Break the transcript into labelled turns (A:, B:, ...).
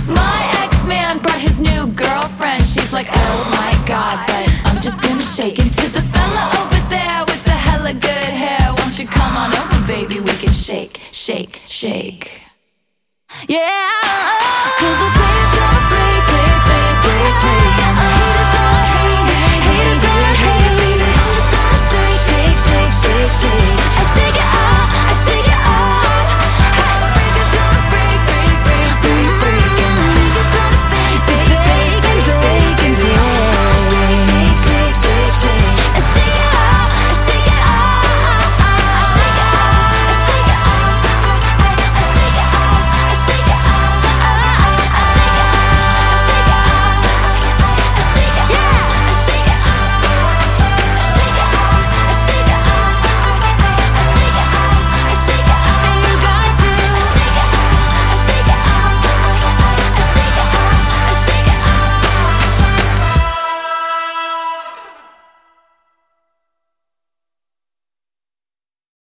A: My ex-man brought his new girlfriend. She's like, oh my god, but I'm just gonna shake into the fella over there with the hella good hair. Won't you come on over, baby? We can shake, shake, shake. Yeah.